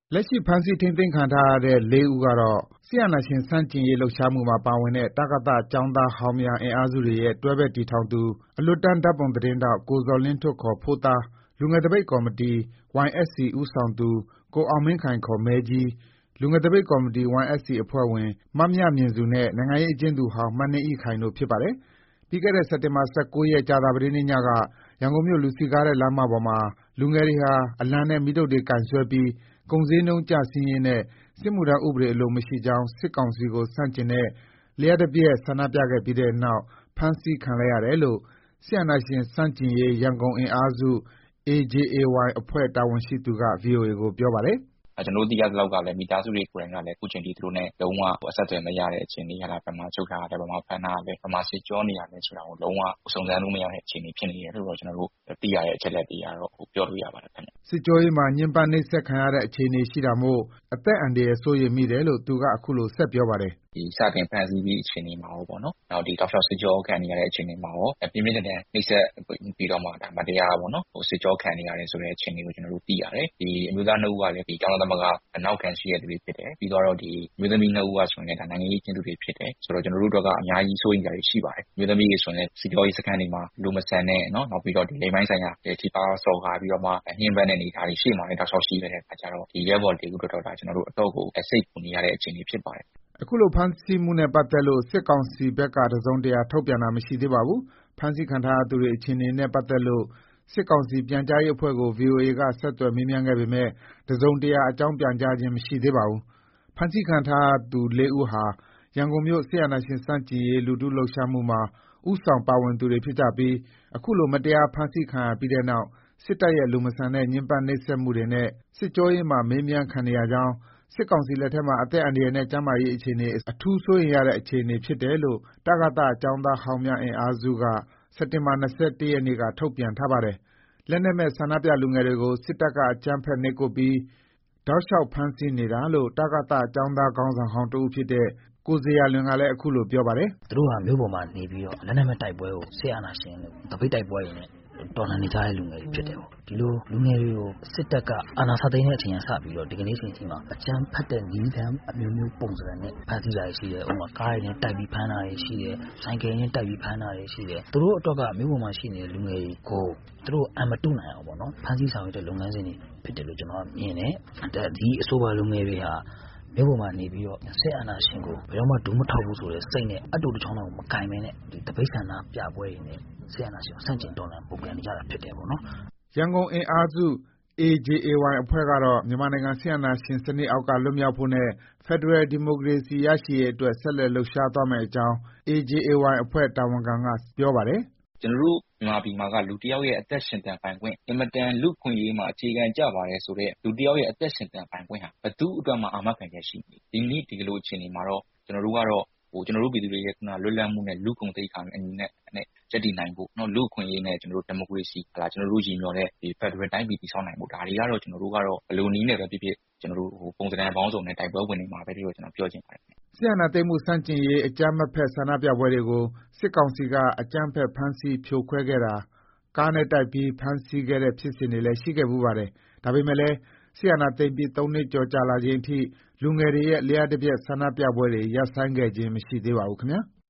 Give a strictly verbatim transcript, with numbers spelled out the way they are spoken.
လက်ရှိဖမ်းဆီးထိန်းသိမ်းခံထားရတဲ့လေးဦးကတော့စစ်အာဏာရှင်ဆန့်ကျင်ရေးလှုပ်ရှားမှုမှာပါဝင်တဲ့တကသကျောင်းသားဟောင်းများအင်အားစုတွေရဲ့တွဲဘက်တည်ထောင်သူအလွတ်တန်းဓာတ်ပုံသတင်းထောက်ကိုဇော်လင်းထွဋ် ဖိုးသား၊လူငယ်သပိတ်ကော်မတီ ဝိုင်အက်စ်စီ ဦးဆောင်သူကိုအောင်မင်းခိုင် မဲကြီး၊လူငယ်သပိတ်ကော်မတီ ဝိုင်အက်စ်စီ အဖွဲ့ဝင် မမြမြင့်စုနဲ့နိုင်ငံရေးအကျဉ်းသူဟောင်းမနှင်းအိခိုင်တို့ဖြစ်ပါတယ်။ ပြီးခဲ့တဲ့စက်တင်ဘာ ၁၉ ရက် ကြာသပတေးနေ့ညက ရန်ကုန်မြို့ လူစည်ကားတဲ့လမ်းမပေါ်မှာ လူငယ်တွေဟာ အလံနဲ့ မီးတုတ်တွေကိုင်စွဲပြီး ကုန်ဈေးနှုန်းကျဆင်းရေးနဲ့ စစ်မှုထမ်းဥပဒေအလိုမရှိကြောင်း စစ်ကောင်စီကိုဆန့်ကျင်တဲ့ လ ျှပ်တပြတ်ဆန္ဒပြခဲ့ပြီးတဲ့နောက် ဖမ်းဆီးခံလိုက်ရတယ်လို့ စစ်အာဏာရှင်ဆန့်ကျင်ရေး ရန်ကုန်အင်အားစု အေ ဂျေ အေ ဝိုင် အဖွဲ့တာဝန်ရှိသူက ဗွီအိုအေကိုပြောပါတယ်။ “ကျနော်တို့သိရသလောက်ကလည်းမိသားစုတွေကိုယ်တိုင်ကလည်းအခုချိန်ထိသူတို့နဲ့လုံးဝအဆက်အသွယ်မရတဲ့အခြေအနေ၊ ဘယ်မှာချုပ်ထားတာလဲ၊ ဘယ်မှာဖမ်းထားတာလဲ၊ ဘယ်မှာစစ်ကြောနေတာလဲဆိုတာကိုလုံးဝစုံစမ်းလို့မရတဲ့အခြေအနေဖြစ်နေတယ်လို့တော့ကျနော်တို့သိရတဲ့အချက်အလက်တွေကတော့ပြောလို့ရပါတယ်ခင်ဗျ။ ” စစ်ကြောရေးမှာညှဉ်းပန်းနှိပ်စက်ခံရတဲ့အခြေအနေရှိတာမို့ အသက်အန္တရာယ်စိုးရိမ်မိတယ်လို့ သူကအခုလိုဆက်ပြောပါတယ်။ “စတင်ဖမ်းဆီးပြီးအခြေအနေမှာရောပေါ့နော်၊ နောက်တောက်လျှောက်စစ်ကြောခံနေရတဲ့အခြေအနေမှာရောပြင်းပြင်းထန်ထန်နှိပ်စက်ပြီးတော့မှမတရားပေါ့နော်စစ်ကြောခံနေရတယ်ဆိုတဲ့အခြေအနေကိုကျနော်တို့သိရတယ်။ဒီအမျိုးသားနှစ်ဦးကလည်းကျောင်းသားသမဂ္ဂနောက်ခံရှိတဲ့သူတွေဖြစ်တယ်။ပြီးတော့အမျိုးသမီးနှစ်ဦးကဆိုရင်လည်းနိုင်ငံရေးအကျဉ်းသူတွေဖြစ်တယ်။ဆိုတော့ကျနော်တို့အတွက်ကအများကြီးစိုးရိမ်စရာတွေရှိပါတယ်။အမျိုးသမီးတွေဆိုရင်လည်းစစ်ကြောရေးစခန်းတွေမှာလူမဆန်တဲ့နောက်ပြီးတော့လိင်ပိုင်းဆိုင်ရာထိပါးစော်ကားပြီးတော့မှညှဉ်းပန်းတဲ့အနေအထားတွေရှေ့မှာလည်းတောက်လျှောက်ရှိခဲ့တဲ့အခါကျတော့ဒီရဲဘော်လေးဦးအတွက်တော့ကျနော်တို့အတော့်ကိုစိတ်ပူနေရတဲ့အခြေအနေဖြစ်ပါတယ်။ ” အခုလိုဖမ်းဆီးမှုနဲ့ပတ်သက်လို့ စစ်ကောင်စီဘက်ကတစုံတရာထုတ်ပြန်တာမရှိသေးပါဘူး။ ဖမ်းဆီးခံထားရသူတွေအခြေအနေနဲ့ပတ်သက်လို့ စစ်ကောင်စီပြန်ကြားရေးအဖွဲ့ကို ဗွီအိုအေက ဆက်သွယ်မေးမြန်းခဲ့ပေမဲ့ တစုံတရာအကြောင်းပြန်ကြားခြင်းမရှိသေးပါဘူး။ ဖမ်းဆီးခံထားရသူလေးဦးဟာ ရန်ကုန်မြို့ စစ်အာဏာရှင်ဆန့်ကျင်ရေးလူထုလှုပ်ရှားမှုမှာ ဦးဆောင်ပါဝင်သူတွေဖြစ်ကြပြီး အခုလို မတရားဖမ်းဆီးခံရပြီးတဲ့နောက် စစ်တပ်ရဲ့ လူမဆန်တဲ့ညှဉ်းပန်းနှိပ်စက်မှုတွေနဲ့ စစ်ကြောရေးမှာမေးမြန်းခံနေရကြောင်း၊ စစ်ကောင်စီလက်ထဲမှာ အသက်အန္တရာယ်နဲ့ ကျန်းမာရေးအခြေအနေ အထူးစိုးရိမ်ရတဲ့အခြေအနေဖြစ်တယ်လို့ တကသကျောင်းသားဟောင်းများအင်အားစုက စက်တင်ဘာ ၂၁ ရက်နေ့က ထုတ်ပြန်ထားပါတယ်။ လက်နက်မဲ့ဆန္ဒပြလူငယ်တွေကို စစ်တပ်ကအကြမ်းဖက်နှိပ်ကွပ်ပြီး တောက်လျှောက်ဖမ်းဆီးနေတာလို့ တကသကျောင်းသားခေါင်းဆောင်ဟောင်းတဦးဖြစ်တဲ့ ကိုဇေယျာလွင်ကလည်း အခုလိုပြောပါတယ်။ “သူတို့ဟာမြို့ပေါ်မှာနေပြီးတော့လက်နက်မဲ့တိုက်ပွဲကိုစစ်အာဏာရှင်သပိတ်တိုက်ပွဲတွေနဲ့တော်လှန်နေကြတဲ့လူငယ်တွေဖြစ်တယ်ပေါ့။ဒီလိုလူငယ်တွေကိုစစ်တပ်ကအာဏာစသိမ်းတဲ့အချိန်ကစပြီးတော့ဒီကနေ့အချိန်ထိမှာအကြမ်းဖက်တဲ့နည်းလမ်းအမျိုးမျိုးပုံစံနဲ့ဖမ်းဆီးတာတွေရှိတယ်။ဥပမာကားတွေနဲ့တိုက်ပြီးဖမ်းတာတွေရှိတယ်။ဆိုင်ကယ်နဲ့တိုက်ပြီးဖမ်းတာတွေရှိတယ်။သူတို့အတွက်ကမြို့ပေါ်မှာရှိနေတဲ့လူငယ်တွေကိုသူတို့အန်မတုနိုင်အောင်ပေါ့နော်ဖမ်းဆီးဆောင်ရွက်တဲ့လုပ်ငန်းစဉ်တွေဖြစ်တယ်လို့ကျနော်ကမြင်တယ်။ဒီအဆိုပါလူငယ်တွေဟာမြို့ပေါ်မှာနေပြီးတော့စစ်အာဏာရှင်ကိုဘယ်တော့မှဒူးမထောက်ဘူးဆိုတဲ့စိတ်နဲ့အပ်တိုတစ်ချောင်းတောင်မကိုင်ဘဲနဲ့ဒီသပိတ်ဆန္ဒပြပွဲတွေနဲ့စစ်အာဏာရှင်ကိုဆန့်ကျင်တော်လှန်ပုန်ကန်နေကြတာဖြစ်တယ်ပေါ့နော်။ ” ရန်ကုန်အင်အားစု အေ ဂျေ အေ ဝိုင် အဖွဲ့ကတော့ မြန်မာနိုင်ငံစစ်အာဏာရှင်စနစ်အောက်ကလွတ်မြောက်ဖို့နဲ့ ဖက်ဒရယ်ဒီမိုကရေစီရရှိရေးအတွက် ဆက်လက်လှုပ်ရှားသွားမယ့်အကြောင်း အေ ဂျေ အေ ဝိုင် အဖွဲ့တာဝန်ခံကပြောပါတယ်။ “ကျနော်တို့မြန်မာပြည်မှာကလူတစ်ယောက်ရဲ့အသက်ရှင်သန်ပိုင်ခွင့်အင်မတန်လူ့အခွင့်အရေးမှာအခြေခံကျပါတယ်ဆိုတဲ့လူတစ်ယောက်ရဲ့အသက်ရှင်သန်ပိုင်ခွင့်ဟာဘယ်သူ့အတွက်မှအာမခံချက်ရှိမနေဘူး။ဒီနေ့ဒီလိုအခြေအနေမှာတော့ကျနော်တို့ကတော့ကျနော်တို့ပြည်သူတွေရဲ့လွတ်လပ်မှုနဲ့လူ့ဂုဏ်သိက္ခာအညီနဲ့ရပ်တည်နိုင်ဖို့လူ့အခွင့်အရေးနဲ့ဒီမိုကရေစီကျနော်တို့ရည်မျှော်တဲ့ဖက်ဒရယ်တိုင်းပြည်တည်ဆောက်နိုင်ဖို့ဒါတွေကတော့ကျနော်တို့ကတော့ဘယ်လိုနည်းနဲ့ပဲဖြစ်ဖြစ်ကျနော်တို့ပုံစံပေါင်းစုံနဲ့တိုက်ပွဲဝင်နေမှာပဲလို့ကျနော်ပြောချင်ပါတယ်။ ” စစ်အာဏာသိမ်းမှုဆန့်ကျင်ရေးအကြမ်းမဖက်ဆန္ဒပြပွဲတွေကို စစ်ကောင်စီကအကြမ်းဖက်ဖမ်းဆီးဖြိုခွဲခဲ့တာ၊ ကားနဲ့တိုက်ပြီးဖမ်းဆီးခဲ့တဲ့ဖြစ်စဉ်တွေလည်းရှိခဲ့ဖူးပါတယ်။ ဒါပေမဲ့လည်း စစ်အာဏာသိမ်းပြီး သုံးနှစ်ကျော်ကြာလာချိန်အထိ လူငယ်တွေရဲ့ လ ျှပ်တပြတ်ဆန္ဒပြပွဲတွေရပ်ဆိုင်းခဲ့ခြင်းမရှိသေးပါဘူးခင်ဗျာ။